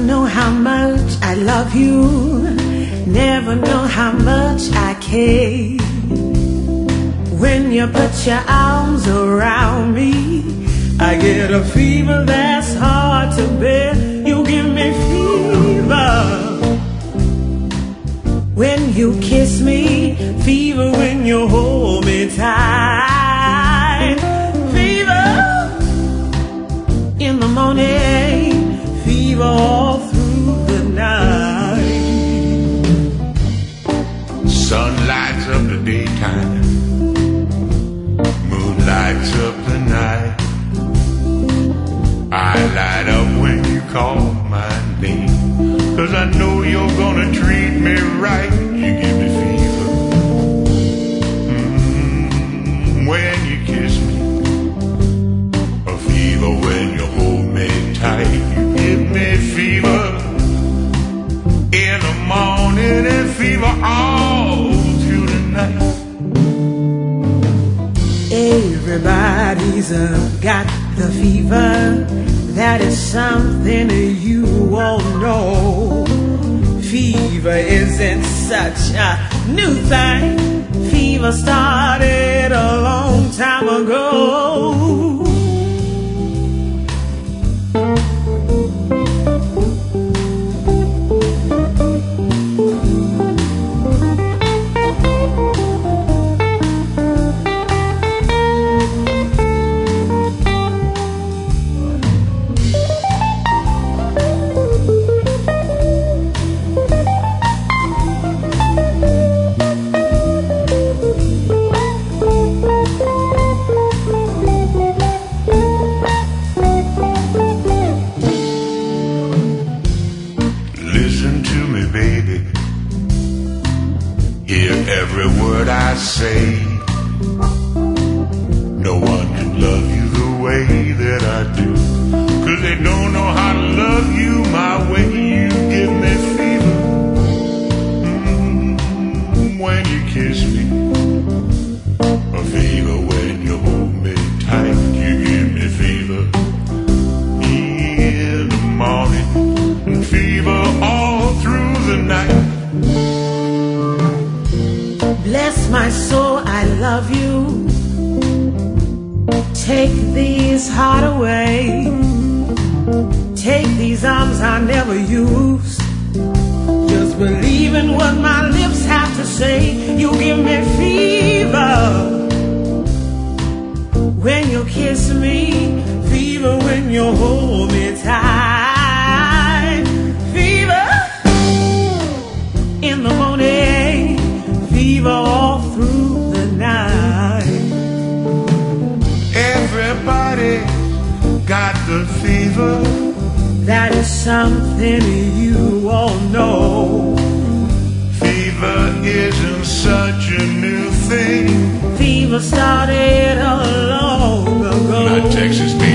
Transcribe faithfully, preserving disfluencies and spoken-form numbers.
know how much I love you, never know how much I care. When you put your arms around me, I get a fever that's hard to bear. You give me fever when you kiss me, fever when you hold me tight, fever in the morning, fever all through the night. Sun lights up the daytime, moon lights up the night. I light up when you call my name, 'cause I know you're gonna treat me right. You give me fever mm, when you kiss me, a fever when you hold me tight. You give me fever in the morning and fever all through the night. Everybody's uh, got the fever. That is something you all know. Fever isn't such a new thing. Fever started a long time ago. Listen to me, baby, hear every word I say. No one can love you the way that I do, 'cause they don't know how to love you my way. You give me fever mm, when you kiss me, a fever when you hold me tight. You give me fever in the morning and fever all through the night. Bless my soul, I love you. Take these heart away. Take these arms I never used. Just believe in what my lips have to say. You give me fever when you kiss me, fever when you hold me tight, fever in the morning, fever all through the night. Everybody got the fever. That is something you all know. Fever isn't such a new thing. Fever started a long ago. My Texas